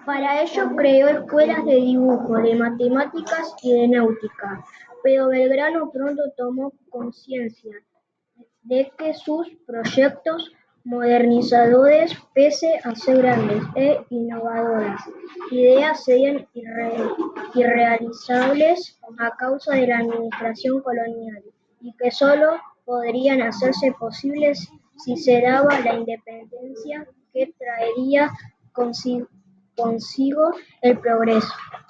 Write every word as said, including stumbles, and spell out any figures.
Para ello creó escuelas de dibujo, de matemáticas y de náutica, pero Belgrano pronto tomó conciencia de que sus proyectos modernizadores, pese a ser grandes e innovadoras ideas, serían irre- irrealizables a causa de la administración colonial, y que sólo podrían hacerse posibles si se daba la independencia que traería consi- consigo el progreso.